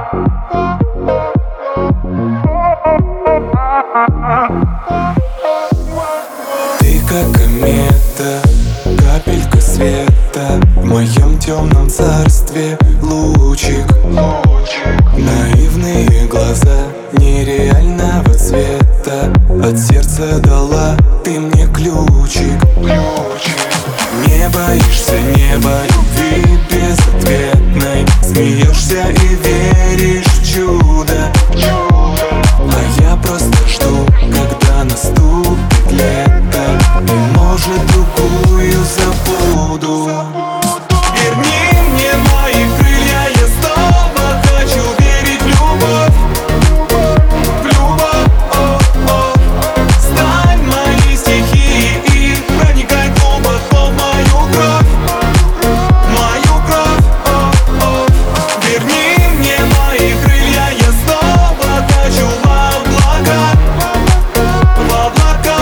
Ты как комета, капелька света в моем темном царстве, лучик. Наивные глаза нереального цвета, от сердца дала ты мне ключик. Не боишься неба, любви безответной, смеешься и веришь в чудо. А я просто жду, когда наступит лето, и может другую забуду. Верни мне мои крылья, я снова хочу верить в любовь. В любовь, стань моей стихией и проникай глубоко в мою кровь. Мою кровь, верни мне мои крылья, я снова хочу в облака. В облака,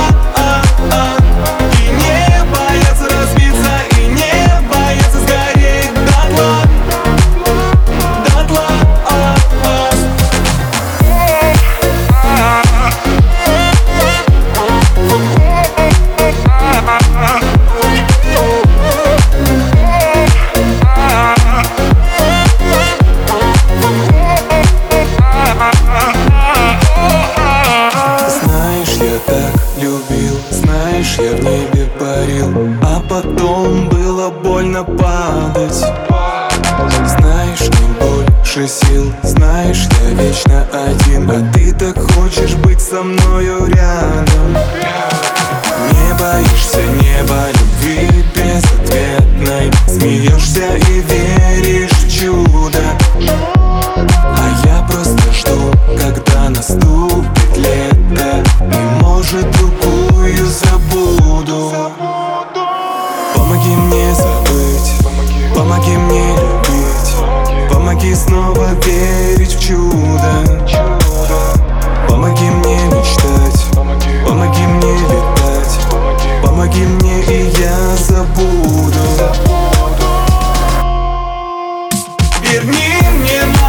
и не бояться разбиться, и не бояться сгореть дотла. Дотла, знаешь, я так любил, знаешь, я в небе парил, а потом было больно падать. Знаешь, не больше сил, знаешь, я вечно один, а ты так хочешь быть со мною рядом. Не боишься неба, любви безответной, смеешься и веришь в чудо. А я просто жду, когда наступит лето, и может другую забуду. Помоги мне забыть, помоги мне любить, помоги снова верить в чудо. Помоги мне мечтать, помоги мне летать, помоги мне, и я забуду. Верни мне